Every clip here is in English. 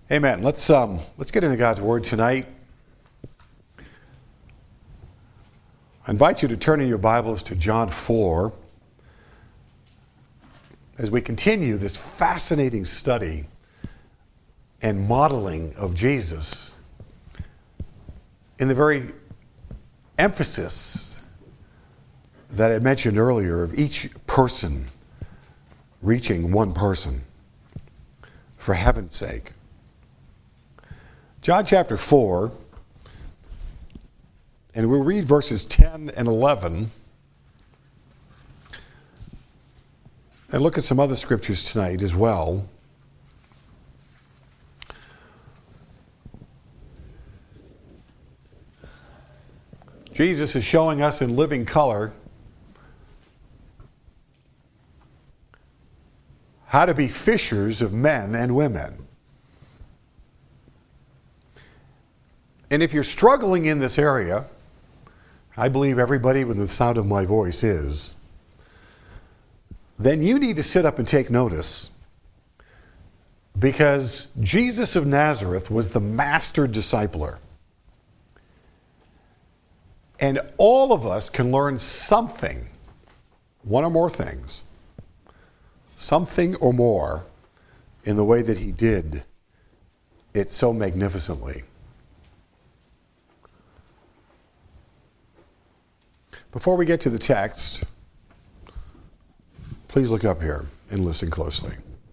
Amen. Let's get into God's Word tonight. I invite you to turn in your Bibles to John 4 as we continue this fascinating study and modeling of Jesus in the very emphasis that I mentioned earlier of each person reaching one person for heaven's sake. John chapter 4, and we'll read verses 10 and 11, and look at some other scriptures tonight as well. Jesus is showing us in living color how to be fishers of men and women. And if you're struggling in this area, I believe everybody with the sound of my voice is, then you need to sit up and take notice, because Jesus of Nazareth was the master discipler. And all of us can learn something, one or more things, something or more in the way that he did it so magnificently. Before we get to the text, please look up here and listen closely.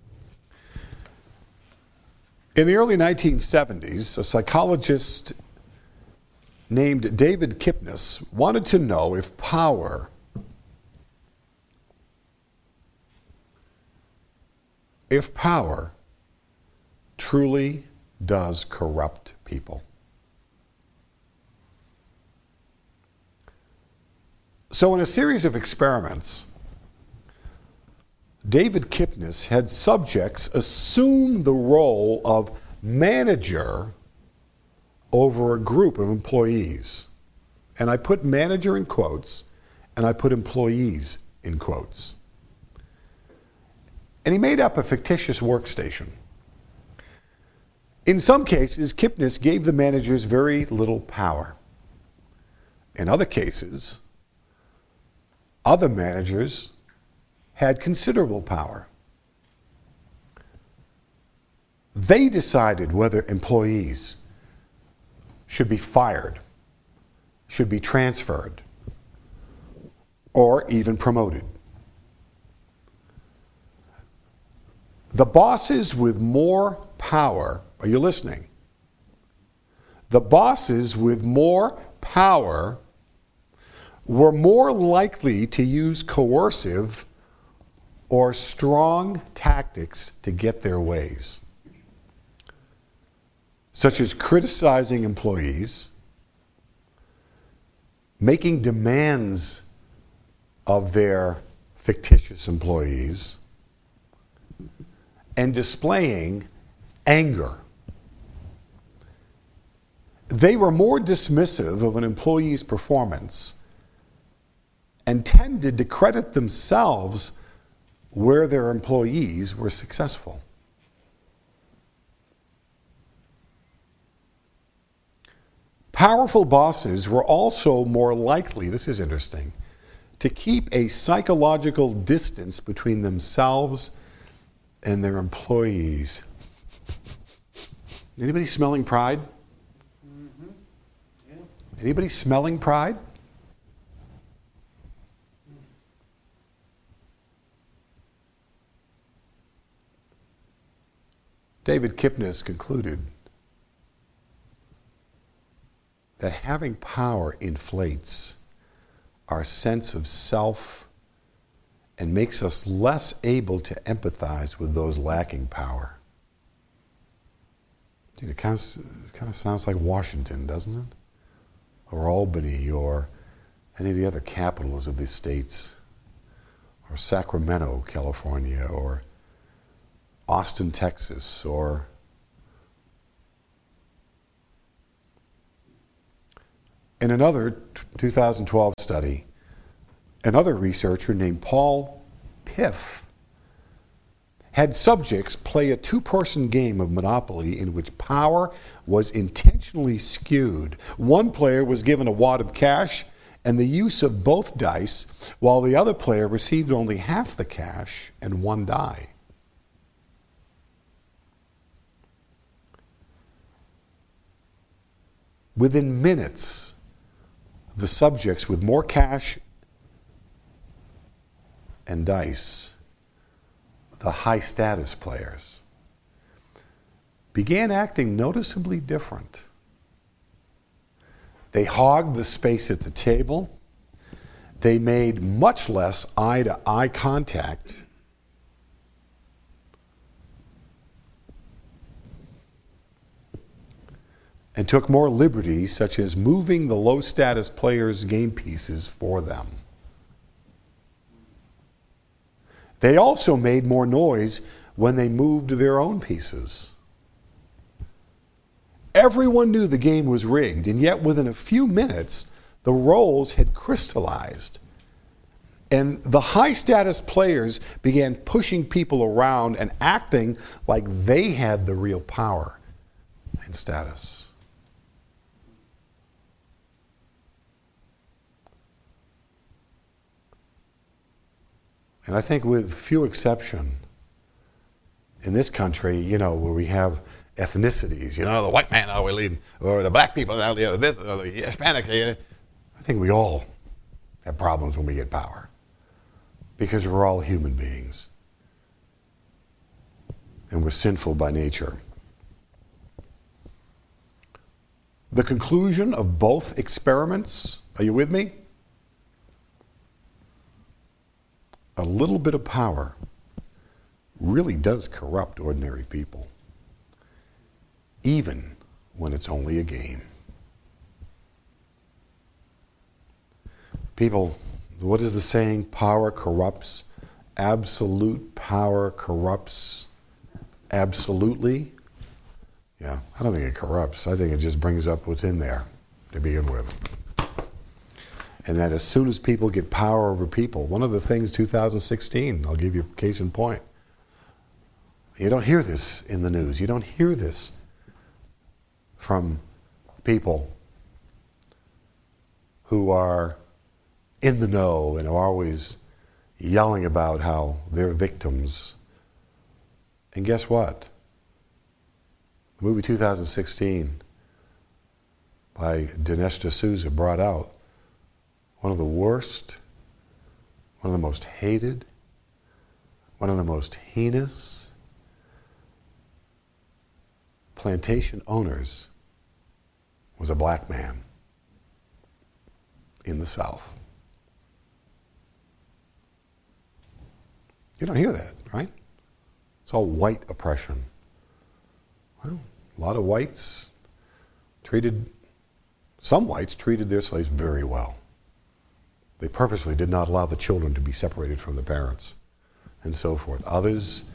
In the early 1970s, a psychologist named David Kipnis wanted to know if power truly does corrupt people. So in a series of experiments, David Kipnis had subjects assume the role of manager over a group of employees. And I put manager in quotes, and I put employees in quotes. And he made up a fictitious workstation. In some cases, Kipnis gave the managers very little power. In other cases, other managers had considerable power. They decided whether employees should be fired, should be transferred, or even promoted. The bosses with more power, are you listening? The bosses with more power were more likely to use coercive or strong tactics to get their ways, such as criticizing employees, making demands of their fictitious employees, and displaying anger. They were more dismissive of an employee's performance and tended to credit themselves where their employees were successful. Powerful bosses were also more likely, this is interesting, to keep a psychological distance between themselves and their employees. Anybody smelling pride? Mm-hmm. Yeah. Anybody smelling pride? David Kipnis concluded that having power inflates our sense of self and makes us less able to empathize with those lacking power. It kind of sounds like Washington, doesn't it? Or Albany, or any of the other capitals of the states, or Sacramento, California, or Austin, Texas, or in another 2012 study, another researcher named Paul Piff had subjects play a two-person game of Monopoly in which power was intentionally skewed. One player was given a wad of cash and the use of both dice, while the other player received only half the cash and one die. Within minutes, the subjects with more cash and dice, the high-status players, began acting noticeably different. They hogged the space at the table. They made much less eye-to-eye contact. And took more liberties, such as moving the low-status players' game pieces for them. They also made more noise when they moved their own pieces. Everyone knew the game was rigged, and yet within a few minutes, the roles had crystallized. And the high-status players began pushing people around and acting like they had the real power and status. And I think with few exception, in this country, where we have ethnicities, the white man always leading, or the black people, this, or the Hispanic, I think we all have problems when we get power. Because we're all human beings. And we're sinful by nature. The conclusion of both experiments, are you with me? A little bit of power really does corrupt ordinary people, even when it's only a game. People, what is the saying? Power corrupts. Absolute power corrupts absolutely. Yeah, I don't think it corrupts. I think it just brings up what's in there to begin with. And that as soon as people get power over people, one of the things 2016, I'll give you a case in point. You don't hear this in the news. You don't hear this from people who are in the know and are always yelling about how they're victims. And guess what? The movie 2016 by Dinesh D'Souza brought out one of the worst, one of the most hated, one of the most heinous plantation owners was a black man in the South. You don't hear that, right? It's all white oppression. Well, a lot of whites some whites treated their slaves very well. They purposely did not allow the children to be separated from the parents, and so forth. Others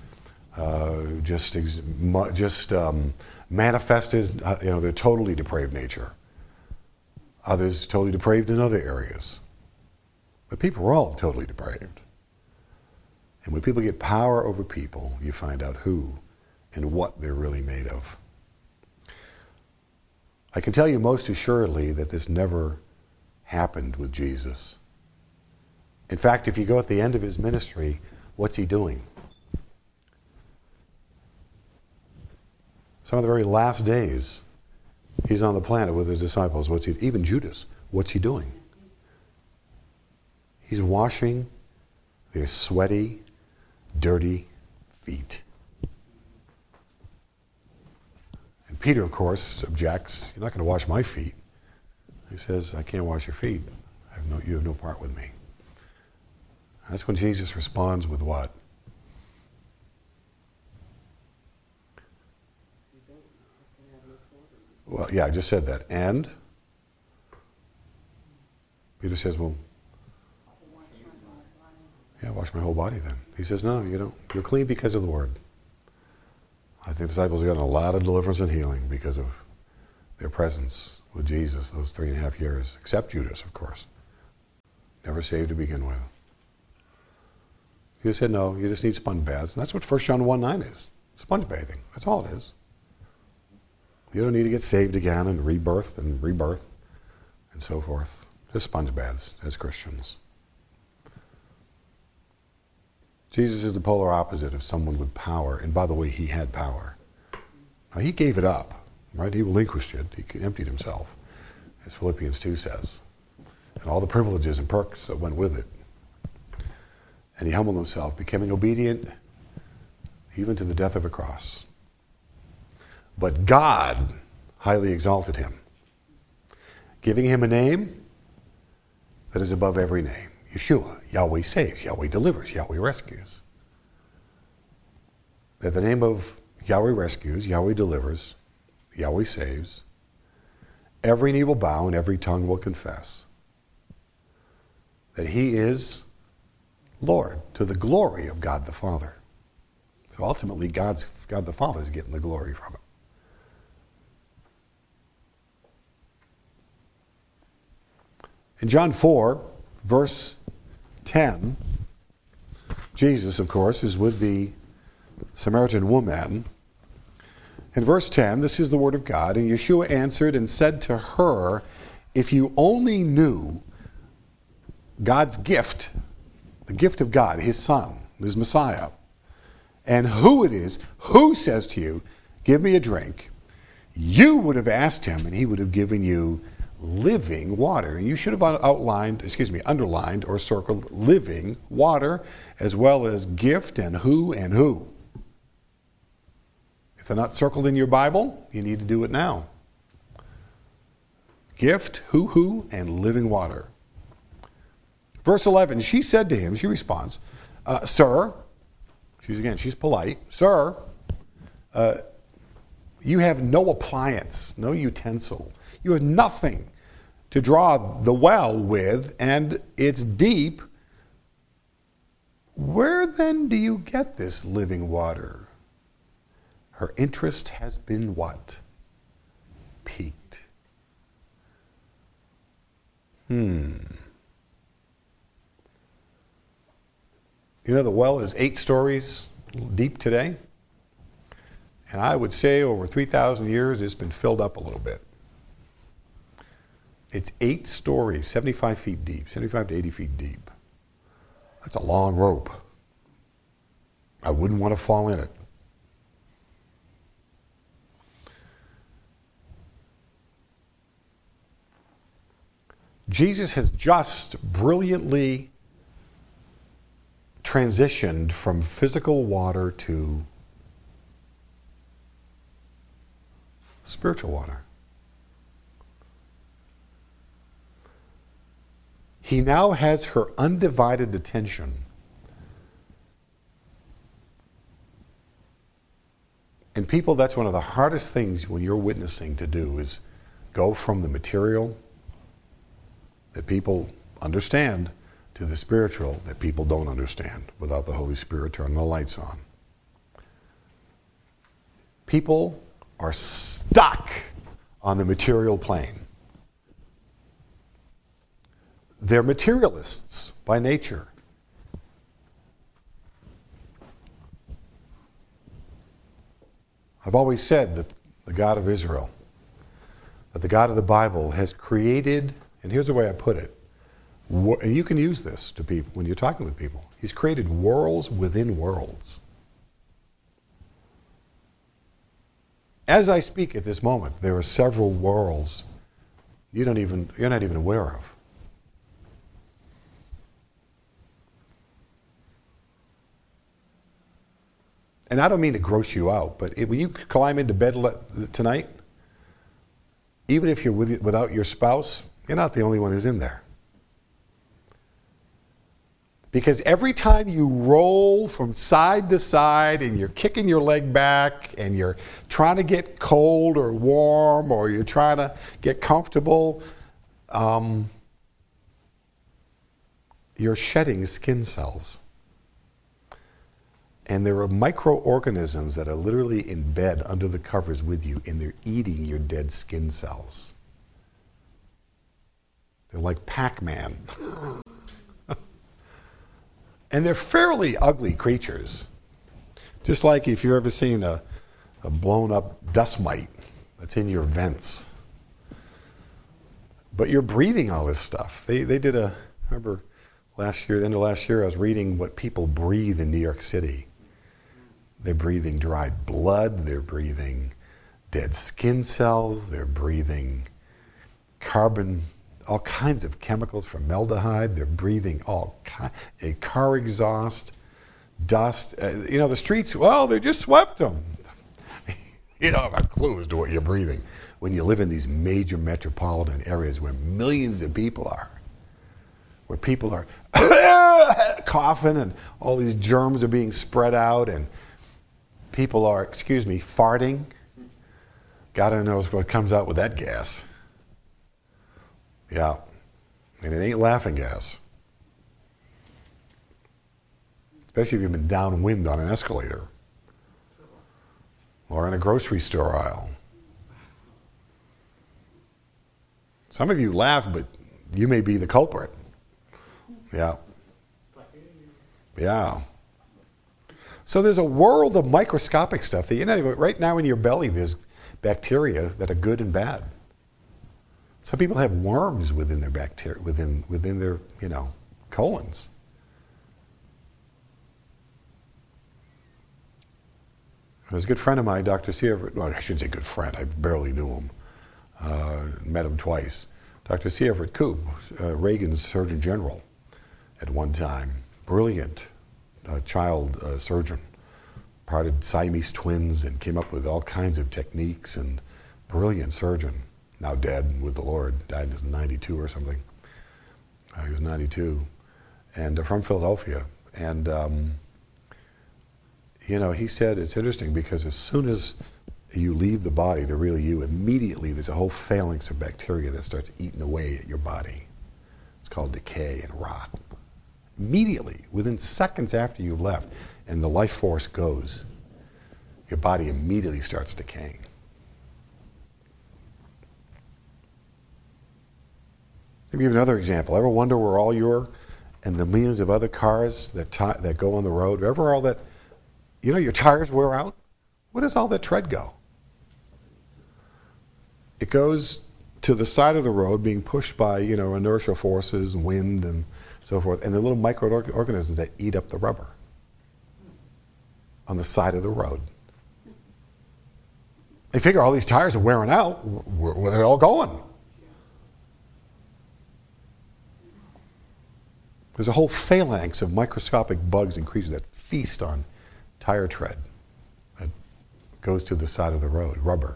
manifested, their totally depraved nature. Others totally depraved in other areas. But people were all totally depraved. And when people get power over people, you find out who and what they're really made of. I can tell you most assuredly that this never happened with Jesus. In fact, if you go at the end of his ministry, what's he doing? Some of the very last days, he's on the planet with his disciples. Even Judas, what's he doing? He's washing their sweaty, dirty feet. And Peter, of course, objects. You're not going to wash my feet. He says, I can't wash your feet. You have no part with me. That's when Jesus responds with what? Well, yeah, I just said that. And? Peter says, well, yeah, wash my whole body then. He says, no, you don't. You're clean because of the word. I think the disciples have gotten a lot of deliverance and healing because of their presence with Jesus those 3.5 years, except Judas, of course. Never saved to begin with. You said no, you just need sponge baths. And that's what 1 John 1:9 is. Sponge bathing. That's all it is. You don't need to get saved again and rebirth and so forth. Just sponge baths as Christians. Jesus is the polar opposite of someone with power. And by the way, he had power. Now, he gave it up, right? He relinquished it. He emptied himself, as Philippians 2 says. And all the privileges and perks that went with it. And he humbled himself, becoming obedient even to the death of a cross. But God highly exalted him, giving him a name that is above every name. Yeshua, Yahweh saves, Yahweh delivers, Yahweh rescues. At the name of Yahweh rescues, Yahweh delivers, Yahweh saves, every knee will bow and every tongue will confess that he is Lord, to the glory of God the Father. So ultimately, God the Father is getting the glory from it. In John 4, verse 10, Jesus, of course, is with the Samaritan woman. In verse 10, this is the word of God, and Yeshua answered and said to her, if you only knew God's gift, the gift of God, his Son, his Messiah, and who it is, who says to you, give me a drink, you would have asked him and he would have given you living water. And you should have underlined or circled living water, as well as gift and who and who. If they're not circled in your Bible, you need to do it now. Gift, who, and living water. Verse 11, she said to him, she responds, sir, she's polite, sir, you have no appliance, no utensil. You have nothing to draw the well with, and it's deep. Where then do you get this living water? Her interest has been what? Piqued. You know, the well is 8 stories deep today. And I would say over 3,000 years, it's been filled up a little bit. It's 8 stories, 75 feet deep, 75 to 80 feet deep. That's a long rope. I wouldn't want to fall in it. Jesus has just brilliantly transitioned from physical water to spiritual water. He now has her undivided attention. And people, that's one of the hardest things when you're witnessing to do, is go from the material that people understand to the spiritual that people don't understand without the Holy Spirit turning the lights on. People are stuck on the material plane. They're materialists by nature. I've always said that the God of Israel, that the God of the Bible has created, and here's the way I put it, and you can use this to people when you're talking with people. He's created worlds within worlds. As I speak at this moment, there are several worlds you're not even aware of. And I don't mean to gross you out, but when you climb into bed tonight, even if you're without your spouse, you're not the only one who's in there. Because every time you roll from side to side and you're kicking your leg back and you're trying to get cold or warm or you're trying to get comfortable, you're shedding skin cells. And there are microorganisms that are literally in bed under the covers with you, and they're eating your dead skin cells. They're like Pac-Man. And they're fairly ugly creatures. Just like if you've ever seen a blown up dust mite that's in your vents. But you're breathing all this stuff. They did I remember last year, the end of last year, I was reading what people breathe in New York City. They're breathing dried blood, they're breathing dead skin cells, they're breathing carbon, all kinds of chemicals formaldehyde, they're breathing a car exhaust, dust. The streets, well, they just swept them. You don't have a clue as to what you're breathing when you live in these major metropolitan areas where millions of people are, where people are coughing and all these germs are being spread out and people are, farting. God only knows what comes out with that gas. Yeah, and it ain't laughing gas. Especially if you've been downwind on an escalator or in a grocery store aisle. Some of you laugh, but you may be the culprit. Yeah. Yeah. So there's a world of microscopic stuff that right now in your belly there's bacteria that are good and bad. Some people have worms within their bacteria, within their, colons. There's a good friend of mine, Dr. C. Everett, well, I shouldn't say good friend, I barely knew him. Met him twice. Dr. C. Everett Koop, Reagan's Surgeon General at one time. Brilliant child surgeon. Parted Siamese twins and came up with all kinds of techniques, and brilliant surgeon. Now dead with the Lord, died in 92 or something. He was 92, and from Philadelphia. And he said it's interesting because as soon as you leave the body, the real you, immediately there's a whole phalanx of bacteria that starts eating away at your body. It's called decay and rot. Immediately, within seconds after you've left, and the life force goes, your body immediately starts decaying. Let me give you another example. Ever wonder where all your and the millions of other cars that go on the road, ever all that, your tires wear out? Where does all that tread go? It goes to the side of the road being pushed by, inertial forces, wind and so forth, and the little microorganisms that eat up the rubber on the side of the road. They figure all these tires are wearing out, where they're all going. There's a whole phalanx of microscopic bugs and creatures that feast on tire tread that goes to the side of the road, rubber.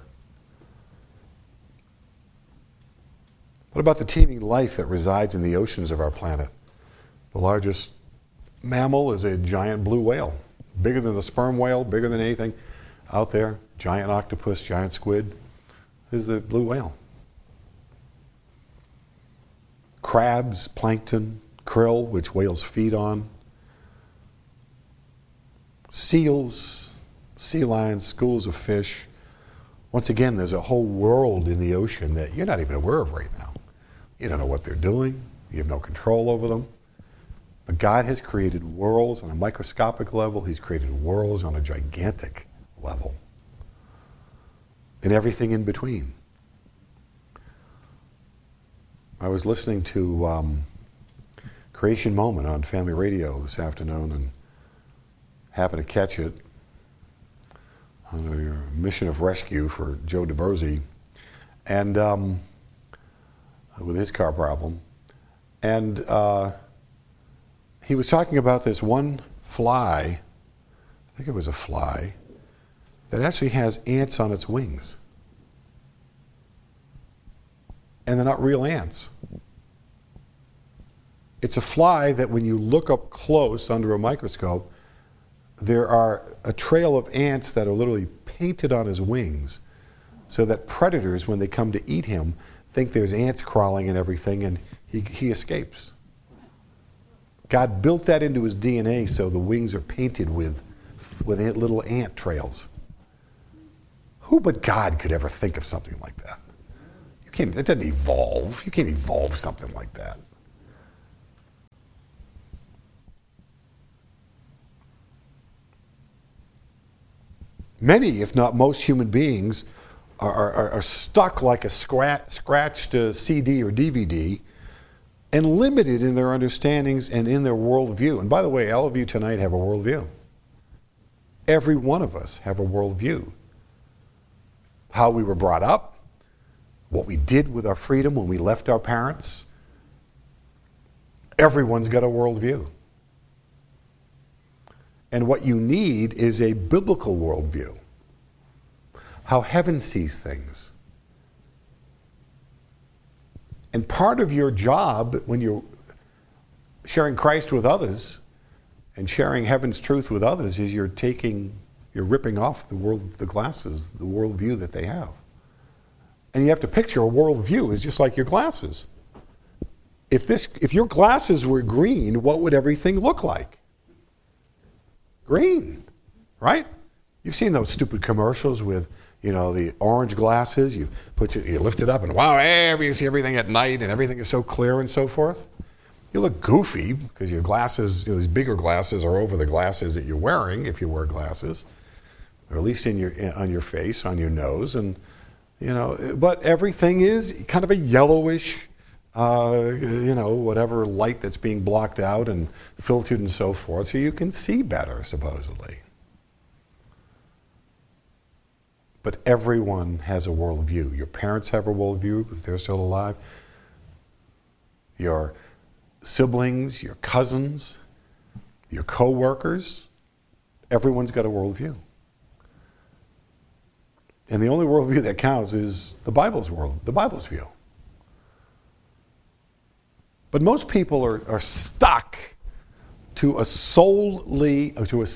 What about the teeming life that resides in the oceans of our planet? The largest mammal is a giant blue whale, bigger than the sperm whale, bigger than anything out there. Giant octopus, giant squid is the blue whale. Crabs, plankton, krill, which whales feed on. Seals, sea lions, schools of fish. Once again, there's a whole world in the ocean that you're not even aware of right now. You don't know what they're doing. You have no control over them. But God has created worlds on a microscopic level. He's created worlds on a gigantic level. And everything in between. I was listening to Creation Moment on Family Radio this afternoon and happened to catch it on a mission of rescue for Joe DeBerzi, and with his car problem. And he was talking about this one fly, I think it was a fly, that actually has ants on its wings. And they're not real ants. It's a fly that when you look up close under a microscope, there are a trail of ants that are literally painted on his wings so that predators, when they come to eat him, think there's ants crawling and everything, and he escapes. God built that into his DNA so the wings are painted with little ant trails. Who but God could ever think of something like that? It doesn't evolve. You can't evolve something like that. Many, if not most human beings, are stuck like a scratched CD or DVD and limited in their understandings and in their worldview. And by the way, all of you tonight have a worldview. Every one of us have a worldview. How we were brought up, what we did with our freedom when we left our parents. Everyone's got a worldview. And what you need is a biblical worldview. How heaven sees things. And part of your job when you're sharing Christ with others and sharing heaven's truth with others is you're ripping off the glasses, the worldview that they have. And you have to picture a worldview as just like your glasses. If your glasses were green, what would everything look like? Green, right? You've seen those stupid commercials with, the orange glasses. You lift it up and wow, you see everything at night and everything is so clear and so forth. You look goofy because your glasses, these bigger glasses are over the glasses that you're wearing if you wear glasses, or at least on your face, on your nose, and but everything is kind of a yellowish, whatever light that's being blocked out and filtered and so forth, so you can see better, supposedly. But everyone has a worldview. Your parents have a worldview if they're still alive. Your siblings, your cousins, your co-workers, everyone's got a worldview. And the only worldview that counts is the Bible's view. But most people are stuck to a singularly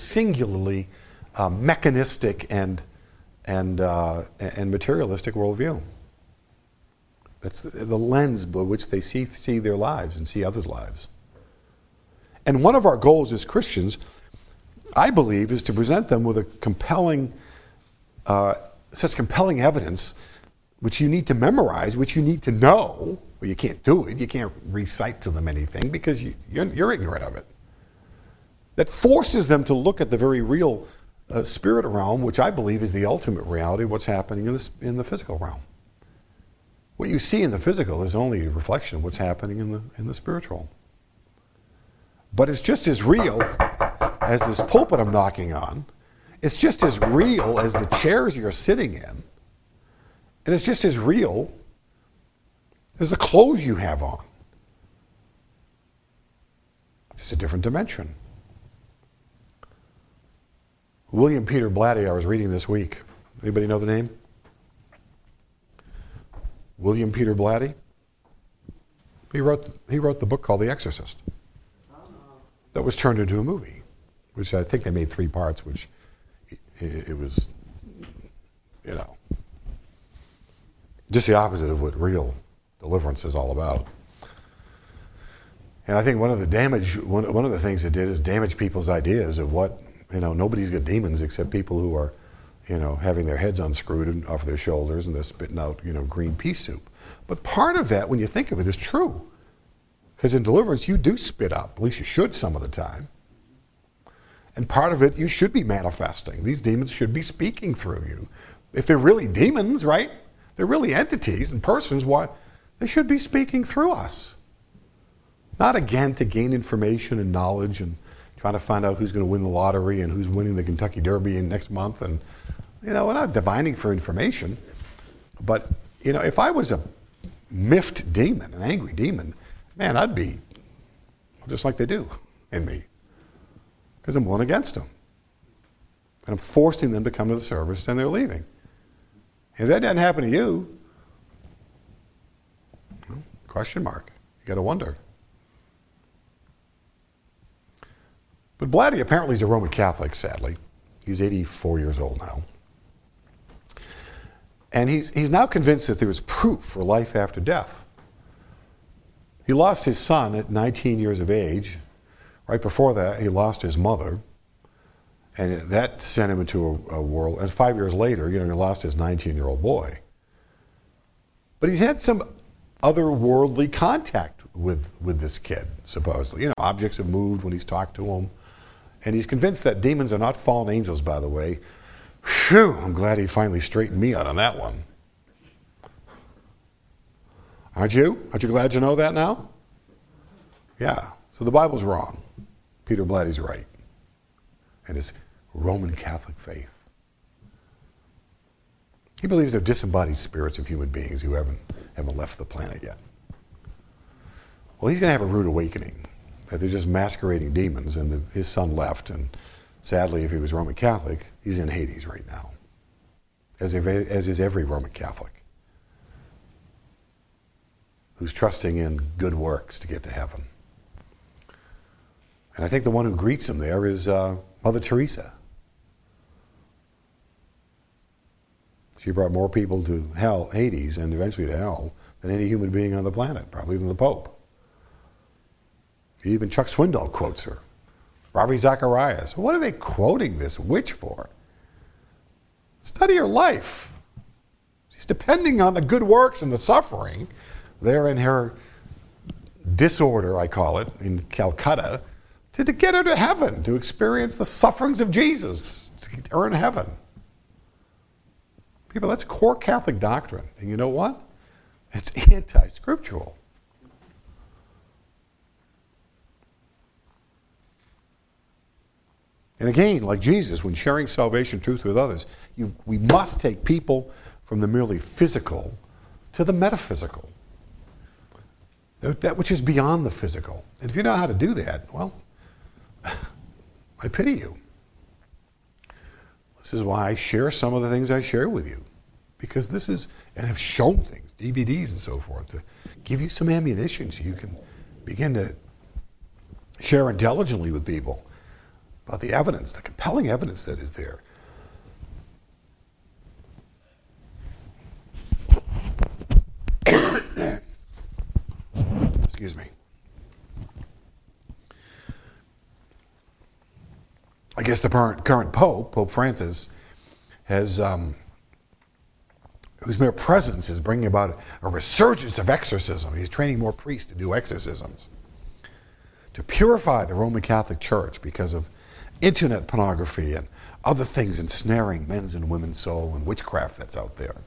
mechanistic and materialistic worldview. That's the lens by which they see their lives and see others' lives. And one of our goals as Christians, I believe, is to present them with a such compelling evidence, which you need to memorize, which you need to know. Well, you can't do it. You can't recite to them anything because you're ignorant of it. That forces them to look at the very real spirit realm, which I believe is the ultimate reality of what's happening in the physical realm. What you see in the physical is only a reflection of what's happening in the spiritual. But it's just as real as this pulpit I'm knocking on. It's just as real as the chairs you're sitting in. And it's just as real as the clothes you have on. Just a different dimension. William Peter Blatty, I was reading this week. Anybody know the name? William Peter Blatty? He wrote the book called The Exorcist. That was turned into a movie, which I think they made 3 parts, which it was, just the opposite of what real deliverance is all about. And I think one of the things it did is damage people's ideas of what, nobody's got demons except people who are, having their heads unscrewed and off their shoulders and they're spitting out, green pea soup. But part of that, when you think of it, is true. Because in deliverance, you do spit up. At least you should some of the time. And part of it, you should be manifesting. These demons should be speaking through you. If they're really demons, right? They're really entities and persons, why? They should be speaking through us. Not again to gain information and knowledge and trying to find out who's going to win the lottery and who's winning the Kentucky Derby in next month. And, we're not divining for information. But, if I was a miffed demon, an angry demon, man, I'd be just like they do in me. Because I'm one against them. And I'm forcing them to come to the service and they're leaving. If that doesn't happen to you, question mark. You got to wonder. But Blatty apparently is a Roman Catholic, sadly. He's 84 years old now. And he's now convinced that there is proof for life after death. He lost his son at 19 years of age. Right before that, he lost his mother. And that sent him into a world. And 5 years later, he lost his 19-year-old boy. But he's had some otherworldly contact with this kid, supposedly. Objects have moved when he's talked to him. And he's convinced that demons are not fallen angels, by the way, Phew, I'm glad he finally straightened me out on that one. Aren't you? Aren't you glad you know that now? Yeah. So the Bible's wrong. Peter Blatty's right. And his Roman Catholic faith. He believes they're disembodied spirits of human beings who haven't left the planet yet. Well, he's going to have a rude awakening. That they're just masquerading demons, and his son left, and sadly, if he was Roman Catholic, he's in Hades right now, as is every Roman Catholic who's trusting in good works to get to heaven. And I think the one who greets him there is Mother Teresa. She brought more people to hell, Hades, and eventually to hell, than any human being on the planet, probably than the Pope. Even Chuck Swindoll quotes her. Ravi Zacharias. What are they quoting this witch for? Study her life. She's depending on the good works and the suffering there in her disorder, I call it, in Calcutta, to get her to heaven, to experience the sufferings of Jesus, to earn heaven. People, that's core Catholic doctrine. And you know what? It's anti-scriptural. And again, like Jesus, when sharing salvation truth with others, we must take people from the merely physical to the metaphysical. That which is beyond the physical. And if you know how to do that, well, I pity you. This is why I share some of the things I share with you. Because this is, and have shown things, DVDs and so forth, to give you some ammunition so you can begin to share intelligently with people about the evidence, the compelling evidence that is there. Excuse me. I guess the current Pope, Pope Francis, has, whose mere presence is bringing about a resurgence of exorcism. He's training more priests to do exorcisms, to purify the Roman Catholic Church because of internet pornography and other things ensnaring men's and women's soul and witchcraft that's out there.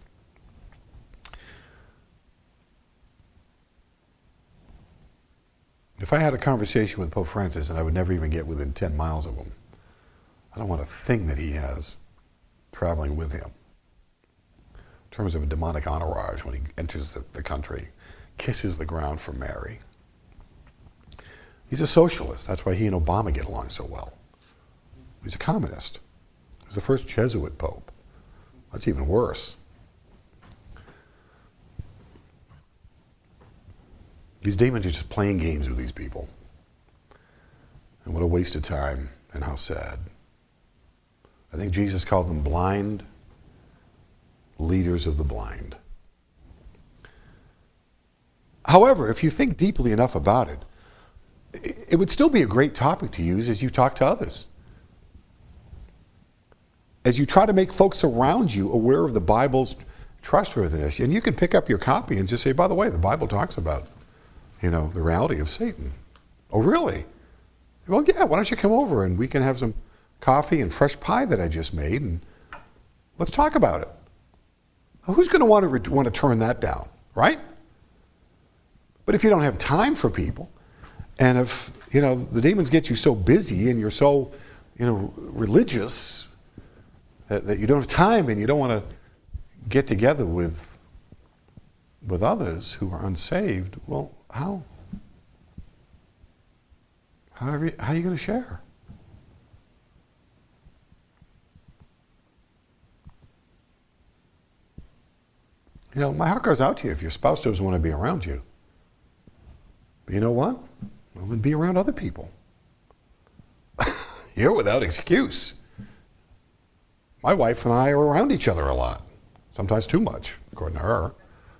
If I had a conversation with Pope Francis and I would never even get within 10 miles of him, I don't want a thing that he has traveling with him. In terms of a demonic entourage when he enters the country, kisses the ground for Mary. He's a socialist. That's why he and Obama get along so well. He's a communist. He's the first Jesuit pope. That's even worse. These demons are just playing games with these people. And what a waste of time, and how sad. I think Jesus called them blind leaders of the blind. However, if you think deeply enough about it, it would still be a great topic to use as you talk to others. As you try to make folks around you aware of the Bible's trustworthiness. And you can pick up your copy and just say, by the way, the Bible talks about, the reality of Satan. Oh, really? Well, yeah, why don't you come over and we can have some coffee and fresh pie that I just made and let's talk about it. Well, who's going to want to turn that down, right? But if you don't have time for people, and if, the demons get you so busy and you're so, religious that you don't have time and you don't want to get together with others who are unsaved, well, how are you going to share? My heart goes out to you if your spouse doesn't want to be around you. But you know what? Well, then be around other people. You're without excuse. My wife and I are around each other a lot. Sometimes too much, according to her.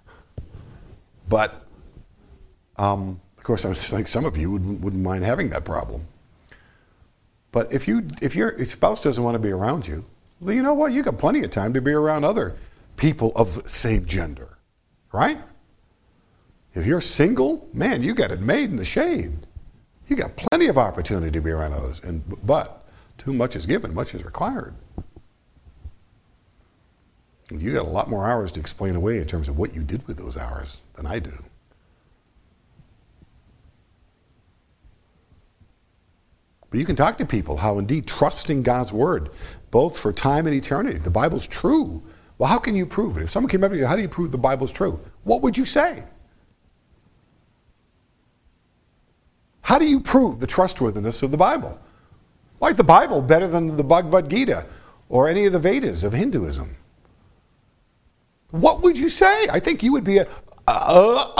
But, of course, I think some of you wouldn't mind having that problem. But if your spouse doesn't want to be around you, well, you know what? You got plenty of time to be around other people of the same gender, right? If you're single, man, you got it made in the shade. You got plenty of opportunity to be around others. But too much is given, much is required. You got a lot more hours to explain away in terms of what you did with those hours than I do. But you can talk to people how indeed trusting God's word, both for time and eternity, the Bible's true. Well, how can you prove it? If someone came up to you, how do you prove the Bible's true? What would you say? How do you prove the trustworthiness of the Bible? Why is the Bible better than the Bhagavad Gita or any of the Vedas of Hinduism? What would you say? I think you would be I'll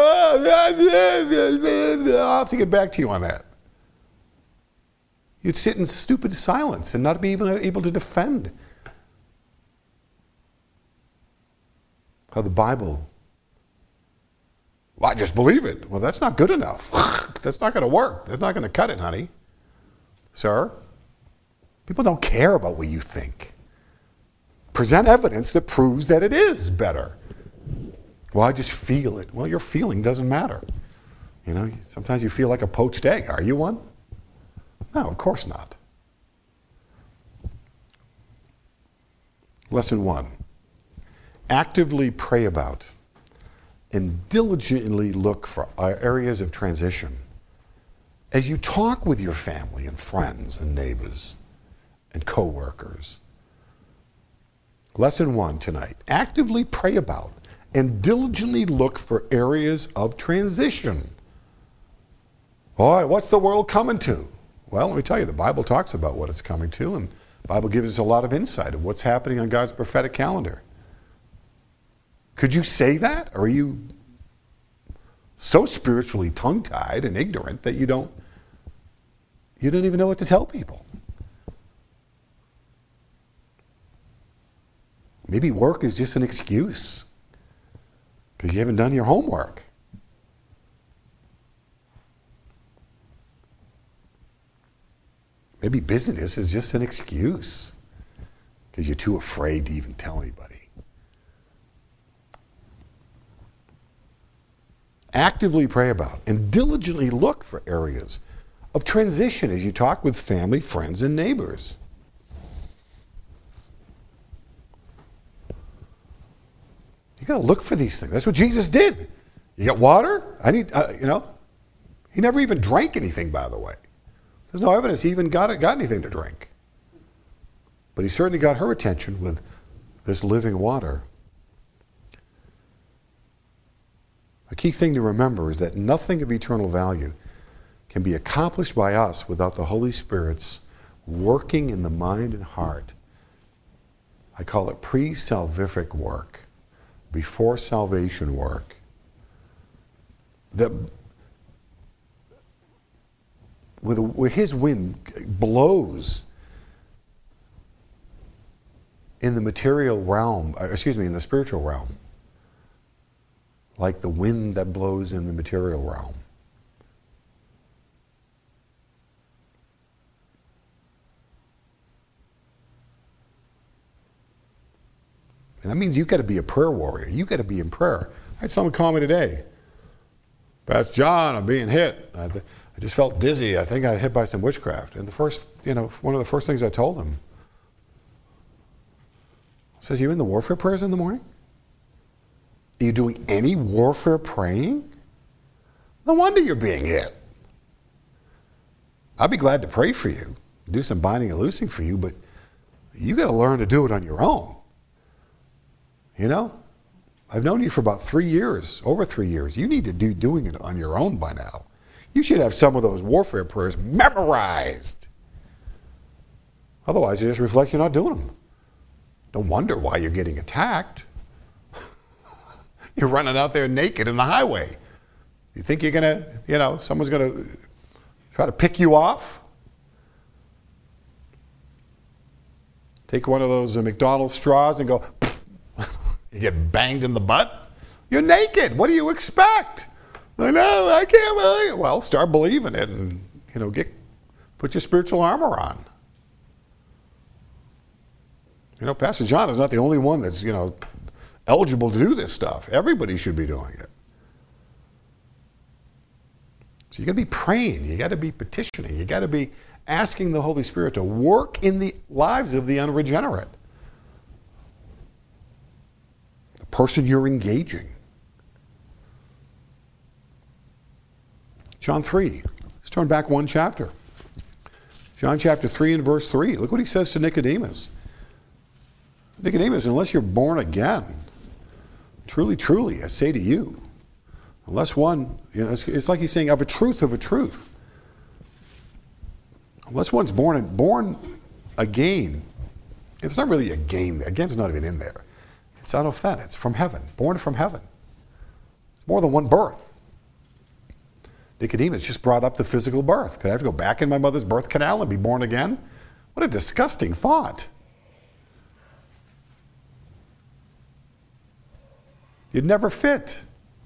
have to get back to you on that. You'd sit in stupid silence and not be even able to defend how the Bible, well, I just believe it. Well, that's not good enough. That's not going to work. That's not going to cut it, honey. Sir, people don't care about what you think. Present evidence that proves that it is better. Well, I just feel it. Well, your feeling doesn't matter. You know, sometimes you feel like a poached egg. Are you one? No, of course not. Lesson 1. Actively pray about and diligently look for areas of transition as you talk with your family and friends and neighbors and co-workers. Lesson 1 tonight. Actively pray about and diligently look for areas of transition. Boy, what's the world coming to? Well, let me tell you, the Bible talks about what it's coming to, and the Bible gives us a lot of insight of what's happening on God's prophetic calendar. Could you say that? Or are you so spiritually tongue-tied and ignorant that you don't even know what to tell people? Maybe work is just an excuse because you haven't done your homework. Maybe business is just an excuse because you're too afraid to even tell anybody. Actively pray about and diligently look for areas of transition as you talk with family, friends, and neighbors. You got to look for these things. That's what Jesus did. You got water? He never even drank anything, by the way. There's no evidence he even got anything to drink. But he certainly got her attention with this living water. A key thing to remember is that nothing of eternal value can be accomplished by us without the Holy Spirit's working in the mind and heart. I call it pre-salvific work, before salvation work. That where his wind blows in the material realm, in the spiritual realm, like the wind that blows in the material realm. And that means you've got to be a prayer warrior. You've got to be in prayer. I had someone call me today. Pastor John, I'm being hit. I just felt dizzy. I think I got hit by some witchcraft. And one of the first things I told him, says, you in the warfare prayers in the morning? Are you doing any warfare praying? No wonder you're being hit. I'd be glad to pray for you, do some binding and loosing for you, but you got to learn to do it on your own. You know, I've known you for about 3 years, over 3 years. You need to be doing it on your own by now. You should have some of those warfare prayers memorized. Otherwise, it just reflects you're not doing them. No wonder why you're getting attacked. You're running out there naked in the highway. You think you're going to, someone's going to try to pick you off? Take one of those McDonald's straws and go, you get banged in the butt? You're naked. What do you expect? I know, I can't believe it. Well, start believing it and, put your spiritual armor on. Pastor John is not the only one that's, eligible to do this stuff. Everybody should be doing it. So you got to be praying. You got to be petitioning. You got to be asking the Holy Spirit to work in the lives of the unregenerate. person you're engaging. John 3. Let's turn back one chapter. John chapter 3 and verse 3. Look what he says to Nicodemus. Nicodemus, unless you're born again, truly, truly, I say to you, unless one, it's like he's saying, of a truth, unless one's born again, it's not really a game. Again's not even in there. It's anothen. It's from heaven, born from heaven. It's more than one birth. Nicodemus just brought up the physical birth. Could I have to go back in my mother's birth canal and be born again? What a disgusting thought. You'd never fit.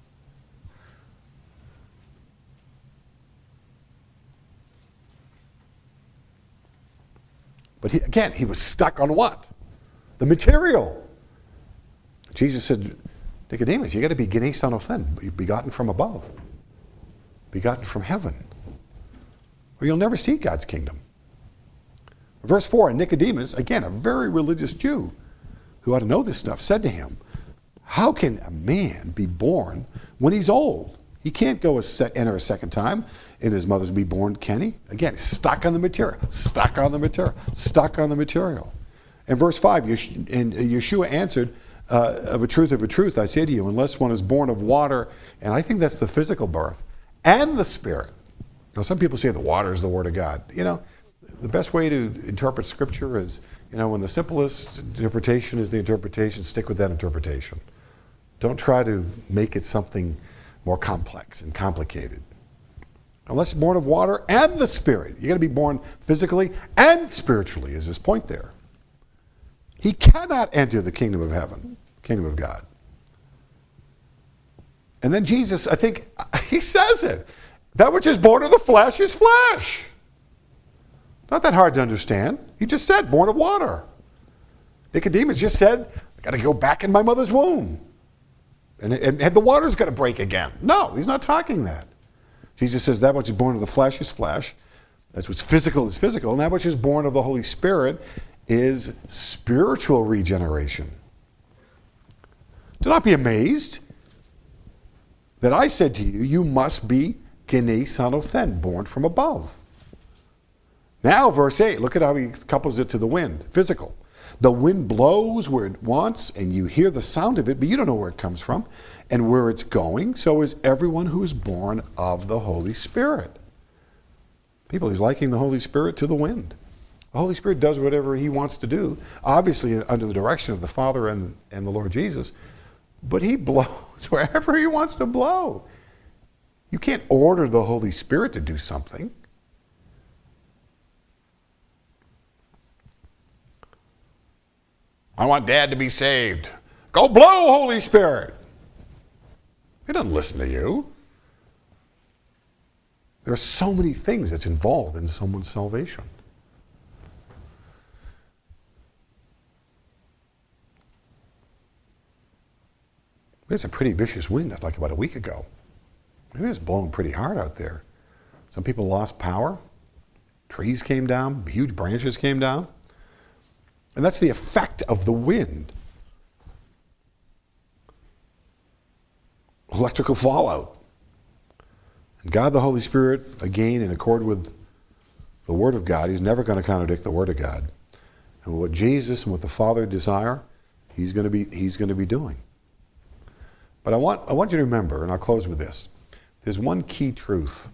But he was stuck on what? The material. Jesus said, Nicodemus, you got to be genei anothen, begotten from above, begotten from heaven, or you'll never see God's kingdom. Verse 4, and Nicodemus, again, a very religious Jew who ought to know this stuff, said to him, how can a man be born when he's old? He can't go enter a second time in his mother's be born, can he? Again, stuck on the material, stuck on the material, stuck on the material. And verse 5, and Yeshua answered, of a truth, I say to you, unless one is born of water, and I think that's the physical birth, and the Spirit. Now, some people say the water is the Word of God. The best way to interpret Scripture is, when the simplest interpretation is the interpretation, stick with that interpretation. Don't try to make it something more complex and complicated. Unless born of water and the Spirit. You got to be born physically and spiritually, is his point there. He cannot enter the kingdom of heaven, kingdom of God. And then Jesus, I think, he says it. That which is born of the flesh is flesh. Not that hard to understand. He just said, born of water. Nicodemus just said, I got to go back in my mother's womb. And the water's got to break again. No, he's not talking that. Jesus says that which is born of the flesh is flesh. That which is physical. And that which is born of the Holy Spirit is spiritual regeneration. Do not be amazed that I said to you, you must be genei anothen, born from above. Now, verse 8, look at how he couples it to the wind, physical. The wind blows where it wants, and you hear the sound of it, but you don't know where it comes from and where it's going. So is everyone who is born of the Holy Spirit. People, he's liking the Holy Spirit to the wind. The Holy Spirit does whatever he wants to do, obviously under the direction of the Father and the Lord Jesus, but he blows wherever he wants to blow. You can't order the Holy Spirit to do something. I want Dad to be saved. Go blow, Holy Spirit. He doesn't listen to you. There are so many things that's involved in someone's salvation. There's a pretty vicious wind like about a week ago. It is blowing pretty hard out there. Some people lost power. Trees came down. Huge branches came down. And that's the effect of the wind. Electrical fallout. And God the Holy Spirit, again, in accord with the Word of God, he's never going to contradict the Word of God. And what Jesus and what the Father desire, he's going to be doing. But I want you to remember, and I'll close with this. There's one key truth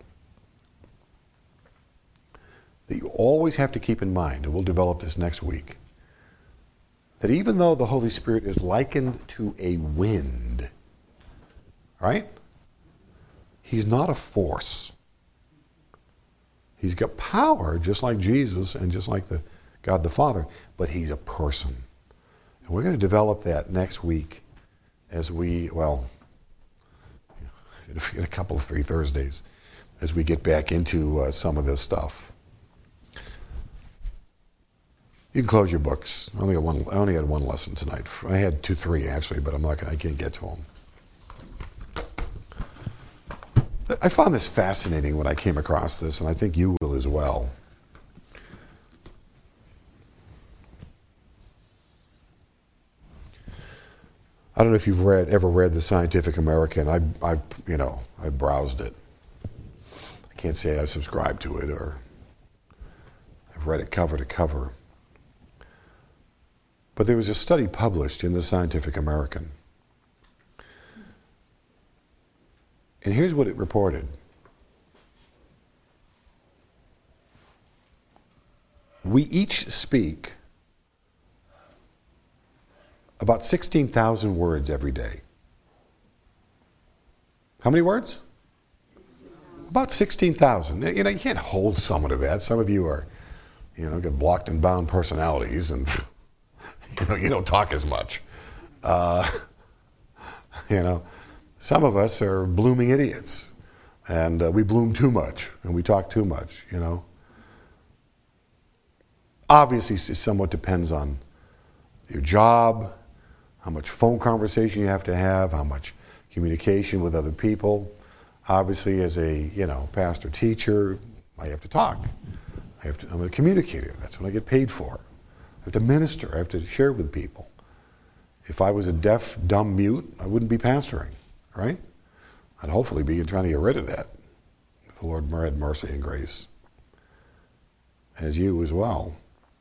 that you always have to keep in mind, and we'll develop this next week, that even though the Holy Spirit is likened to a wind, right? He's not a force. He's got power, just like Jesus and just like God the Father, but he's a person. And we're going to develop that next week as we, in a couple of 3 Thursdays, as we get back into some of this stuff. You can close your books. I only had one lesson tonight. I had 3 actually, but I can't get to them. I found this fascinating when I came across this, and I think you will as well. I don't know if you've ever read the Scientific American. I've browsed it. I can't say I've subscribed to it or I've read it cover to cover. But there was a study published in the Scientific American. And here's what it reported. We each speak about 16,000 words every day. How many words? About 16,000. You can't hold someone to that. Some of you are, got blocked and bound personalities and, you don't talk as much. Some of us are blooming idiots and we bloom too much and we talk too much, Obviously, it somewhat depends on your job, how much phone conversation you have to have, how much communication with other people. Obviously, as a pastor teacher, I have to talk. I'm a communicator. That's what I get paid for. I have to minister. I have to share with people. If I was a deaf, dumb mute, I wouldn't be pastoring, right? I'd hopefully be trying to get rid of that. If the Lord had mercy and grace, as you as well.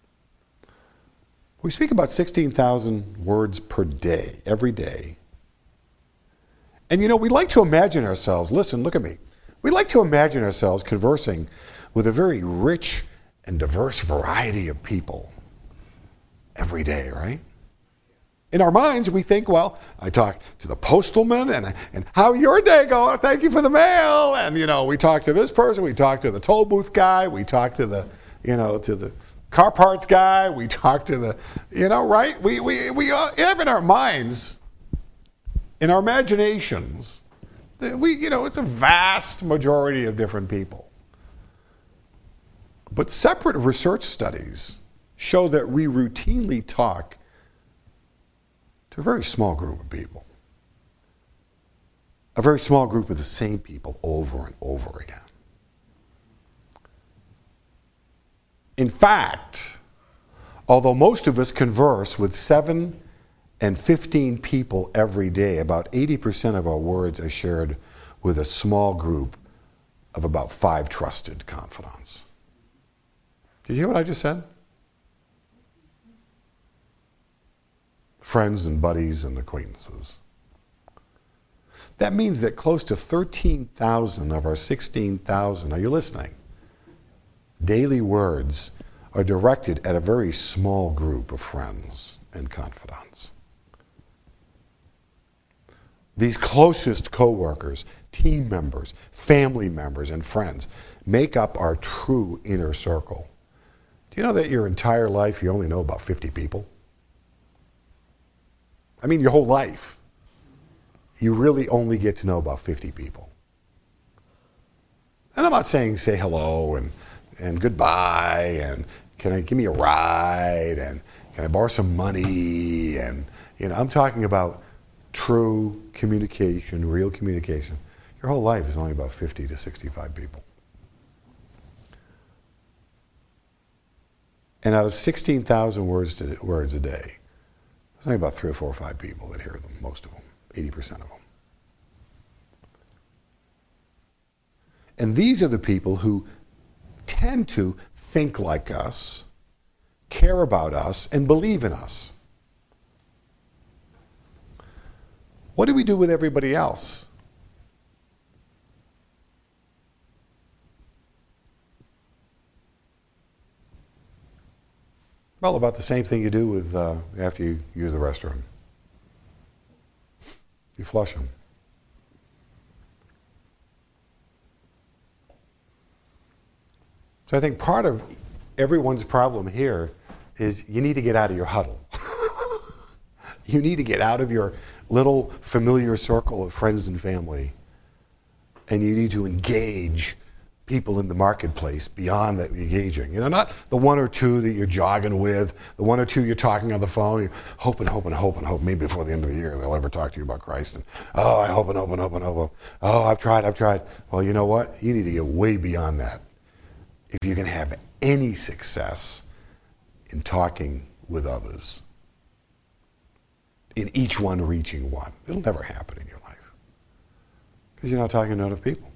We speak about 16,000 words per day, every day. And we like to imagine ourselves, listen, look at me. We like to imagine ourselves conversing with a very rich and diverse variety of people every day, right? In our minds, we think, well, I talk to the postalman and how your day going? Thank you for the mail. And, we talk to this person, we talk to the toll booth guy, we talk to the, to the car parts guy, we talk to the, right? We have in our minds, in our imaginations, it's a vast majority of different people. But separate research studies show that we routinely talk to a very small group of people. A very small group of the same people over and over again. In fact, although most of us converse with 7 and 15 people every day, about 80% of our words are shared with a small group of about 5 trusted confidants. Did you hear what I just said? Friends and buddies and acquaintances. That means that close to 13,000 of our 16,000, are you listening? Daily words are directed at a very small group of friends and confidants. These closest co-workers, team members, family members, and friends make up our true inner circle. Do you know that your entire life you only know about 50 people? I mean, your whole life, you really only get to know about 50 people. And I'm not saying say hello and goodbye and give me a ride and can I borrow some money and I'm talking about true communication, real communication. Your whole life is only about 50 to 65 people. And out of 16,000 words a day, there's only about 3 or 4 or 5 people that hear them, most of them, 80% of them. And these are the people who tend to think like us, care about us, and believe in us. What do we do with everybody else? Well, about the same thing you do with after you use the restroom. You flush them. So I think part of everyone's problem here is you need to get out of your huddle. You need to get out of your little familiar circle of friends and family, and you need to engage people in the marketplace beyond that engaging. Not the 1 or 2 that you're jogging with, the 1 or 2 you're talking on the phone, you're hoping, maybe before the end of the year they'll ever talk to you about Christ. And, I hope. Oh, I've tried. Well, you know what? You need to get way beyond that if you can have any success in talking with others. in each one reaching one. It'll never happen in your life. Because you're not talking to enough people.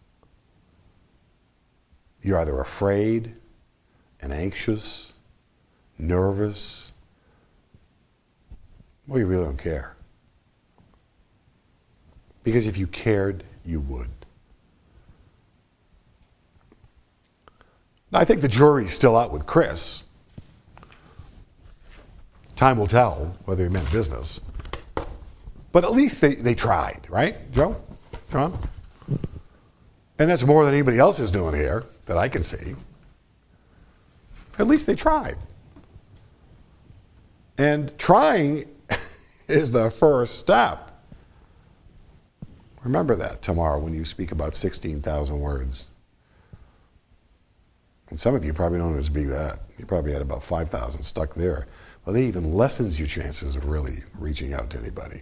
You're either afraid and anxious, nervous, or you really don't care. Because if you cared, you would. Now, I think the jury's still out with Chris. Time will tell whether he meant business. But at least they tried, right, Joe? John? And that's more than anybody else is doing here that I can see. At least they tried. And trying is the first step. Remember that tomorrow when you speak about 16,000 words. And some of you probably don't even speak that. You probably had about 5,000 stuck there. Well, that even lessens your chances of really reaching out to anybody.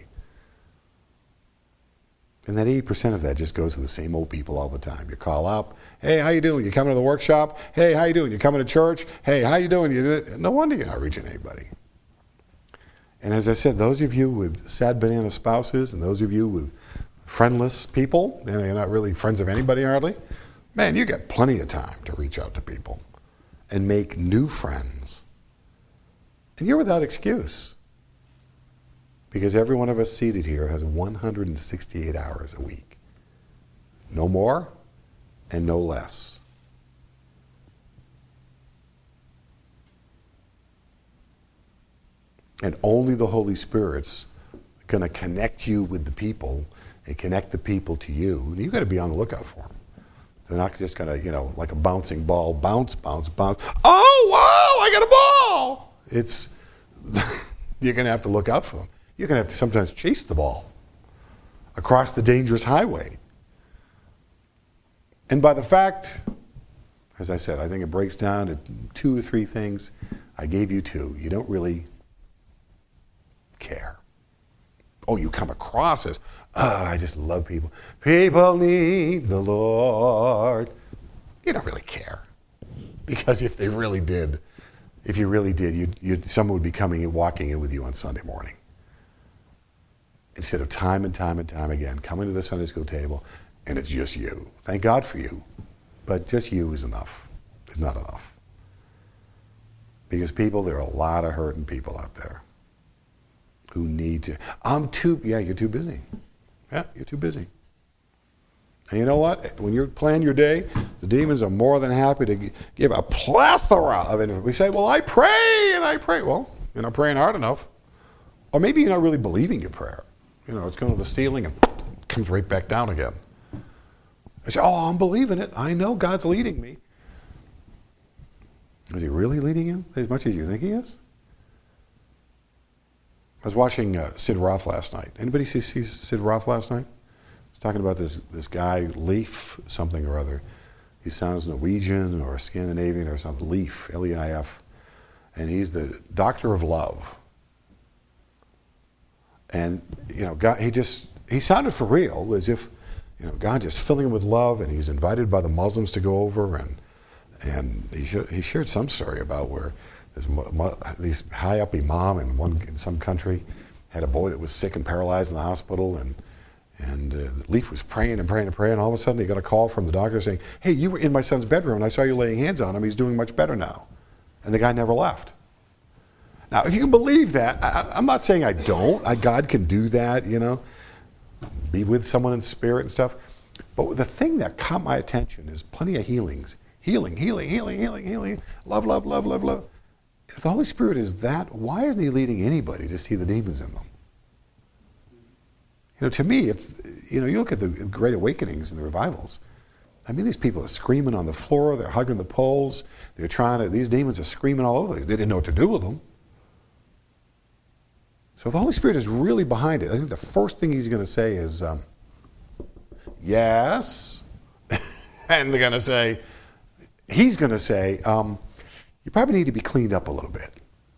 And that 80% of that just goes to the same old people all the time. You call up, hey, how you doing? You coming to the workshop? Hey, how you doing? You coming to church? Hey, how you doing? No wonder you're not reaching anybody. And as I said, those of you with sad banana spouses and those of you with friendless people, and you're not really friends of anybody hardly, man, you got plenty of time to reach out to people and make new friends. And you're without excuse. Because every one of us seated here has 168 hours a week. No more and no less. And only the Holy Spirit's going to connect you with the people and connect the people to you. You've got to be on the lookout for them. They're not just going to, like a bouncing ball, bounce, bounce, bounce. Oh, wow, I got a ball! You're going to have to look out for them. You're going to have to sometimes chase the ball across the dangerous highway. And by the fact, as I said, I think it breaks down to 2 or 3 things. I gave you 2. You don't really care. Oh, you come across as, I just love people. People need the Lord. You don't really care. Because if you really did, someone would be coming and walking in with you on Sunday morning. Instead of time and time and time again, coming to the Sunday school table, and it's just you. Thank God for you. But just you is enough. It's not enough. Because there are a lot of hurting people out there who need to. You're too busy. Yeah, you're too busy. And you know what? When you plan your day, the demons are more than happy to give a plethora of information. We say, well, I pray and I pray. Well, you're not praying hard enough. Or maybe you're not really believing your prayer. It's going to the ceiling and it comes right back down again. I say, I'm believing it. I know God's leading me. Is he really leading you as much as you think he is? I was watching Sid Roth last night. Anybody see Sid Roth last night? He's talking about this guy, Leif something or other. He sounds Norwegian or Scandinavian or something. Leif, L-E-I-F. And he's the doctor of love. And, God, he sounded for real, as if, God just filling him with love, and he's invited by the Muslims to go over, and he shared some story about where this high up imam in some country had a boy that was sick and paralyzed in the hospital, and Leif was praying and praying and praying, and all of a sudden he got a call from the doctor saying, hey, you were in my son's bedroom, and I saw you laying hands on him, he's doing much better now. And the guy never left. Now, if you can believe that, I'm not saying I don't. God can do that, be with someone in spirit and stuff. But the thing that caught my attention is plenty of healings. Healing, healing, healing, healing, healing. Love, love, love, love, love. If the Holy Spirit is that, why isn't he leading anybody to see the demons in them? To me, if you look at the Great Awakenings and the revivals, these people are screaming on the floor, they're hugging the poles, these demons are screaming all over. They didn't know what to do with them. So if the Holy Spirit is really behind it, I think the first thing he's going to say is, yes. And he's going to say, you probably need to be cleaned up a little bit.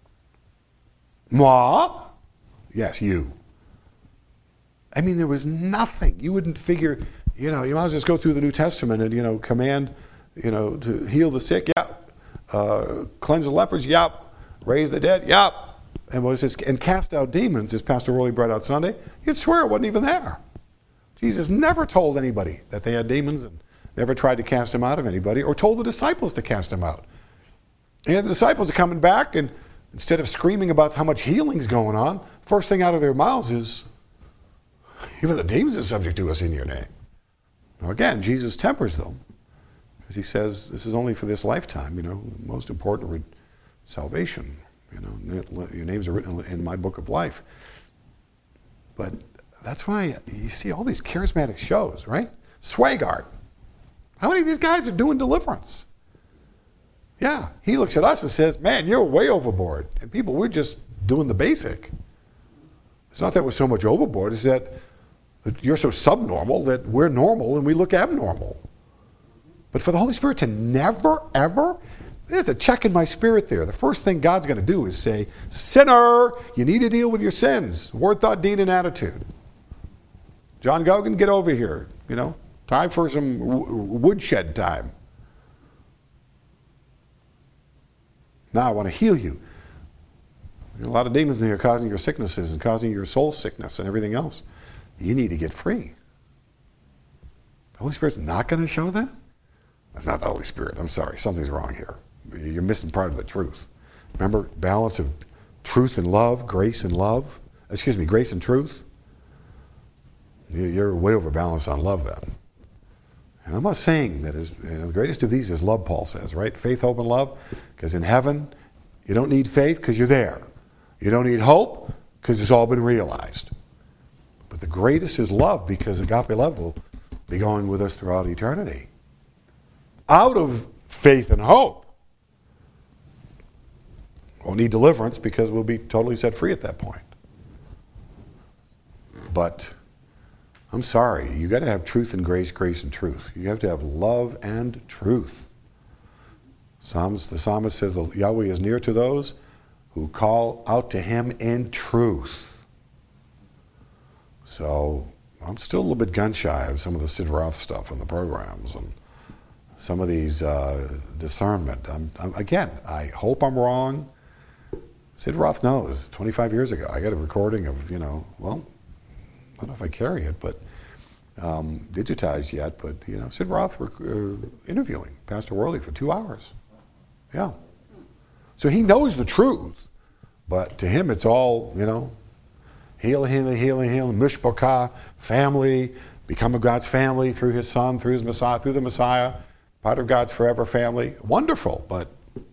Moi? Yes, you. There was nothing. You wouldn't figure, you might as well just go through the New Testament and, command, to heal the sick, yep. Cleanse the lepers, yep. Raise the dead, yep. and cast out demons, as Pastor Worley brought out Sunday, you'd swear it wasn't even there. Jesus never told anybody that they had demons and never tried to cast them out of anybody or told the disciples to cast them out. And the disciples are coming back, and instead of screaming about how much healing's going on, first thing out of their mouths is, even the demons are subject to us in your name. Now again, Jesus tempers them, because he says this is only for this lifetime, most important salvation. Your names are written in my book of life. But that's why you see all these charismatic shows, right? Swagart. How many of these guys are doing deliverance? Yeah, he looks at us and says, man, you're way overboard. And people, we're just doing the basic. It's not that we're so much overboard, it's that you're so subnormal that we're normal and we look abnormal. But for the Holy Spirit to never, ever, there's a check in my spirit there. The first thing God's going to do is say, sinner, you need to deal with your sins. Word, thought, deed, and attitude. John Gogan, get over here. Time for some woodshed time. Now I want to heal you. A lot of demons in here causing your sicknesses and causing your soul sickness and everything else. You need to get free. The Holy Spirit's not going to show that? That's not the Holy Spirit. I'm sorry. Something's wrong here. You're missing part of the truth. Remember, balance of truth and love, grace and love. Grace and truth. You're way overbalanced on love then. And I'm not saying that the greatest of these is love, Paul says, right? Faith, hope, and love. Because in heaven, you don't need faith because you're there. You don't need hope because it's all been realized. But the greatest is love, because agape love will be going with us throughout eternity. Out of faith and hope. We'll need deliverance because we'll be totally set free at that point. But I'm sorry, you got to have truth and grace, grace and truth. You have to have love and truth. The psalmist says that Yahweh is near to those who call out to him in truth. So I'm still a little bit gun shy of some of the Sid Roth stuff in the programs and some of these discernment. I hope I'm wrong. Sid Roth knows. 25 years ago, I got a recording of, I don't know if I carry it, but digitized yet, but, Sid Roth interviewing Pastor Worley for 2 hours. Yeah. So he knows the truth, but to him it's all, healing, mishpachah, family, become of God's family through his Son, through his Messiah, through the Messiah, part of God's forever family. Wonderful, but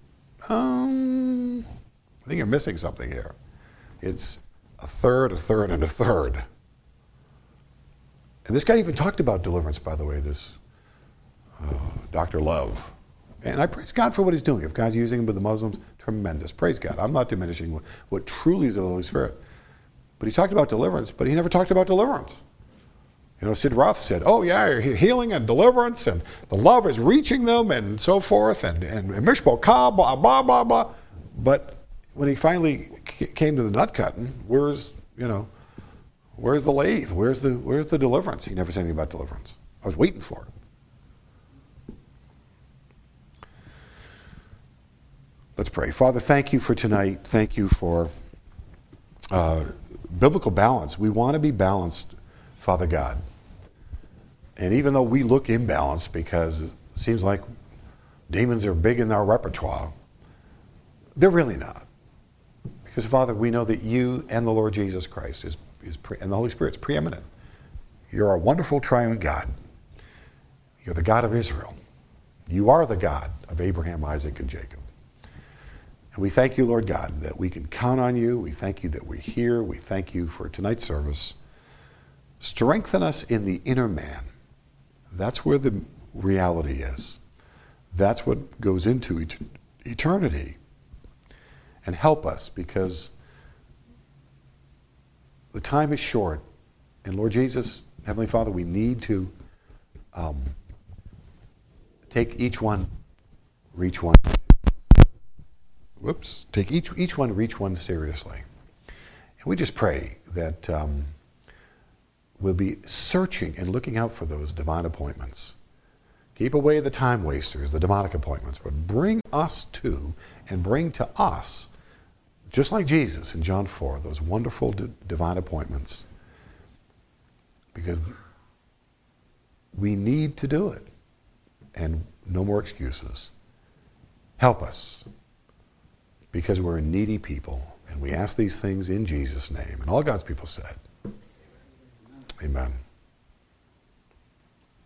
I think you're missing something here. It's a third, and a third. And this guy even talked about deliverance, by the way, this Dr. Love. And I praise God for what he's doing. If God's using him with the Muslims, tremendous. Praise God. I'm not diminishing what truly is of the Holy Spirit. But he talked about deliverance, but he never talked about deliverance. Sid Roth said, oh yeah, you're healing and deliverance, and the love is reaching them, and so forth, and mishpachah, blah, blah, blah, blah. But when he finally came to the nut cutting, where's the lathe? Where's the deliverance? He never said anything about deliverance. I was waiting for it. Let's pray. Father, thank you for tonight. Thank you for biblical balance. We want to be balanced, Father God. And even though we look imbalanced because it seems like demons are big in our repertoire, they're really not. Because, Father, we know that you and the Lord Jesus Christ and the Holy Spirit is preeminent. You're a wonderful triune God. You're the God of Israel. You are the God of Abraham, Isaac, and Jacob. And we thank you, Lord God, that we can count on you. We thank you that we're here. We thank you for tonight's service. Strengthen us in the inner man. That's where the reality is. That's what goes into eternity. And help us, because the time is short. And Lord Jesus, Heavenly Father, we need to take each one, reach one. Take each one, reach one seriously. And we just pray that we'll be searching and looking out for those divine appointments. Keep away the time wasters, the demonic appointments, but bring us to and bring to us Just like Jesus in John 4, those wonderful divine appointments. Because we need to do it. And no more excuses. Help us. Because we're a needy people. And we ask these things in Jesus' name. And all God's people said, amen.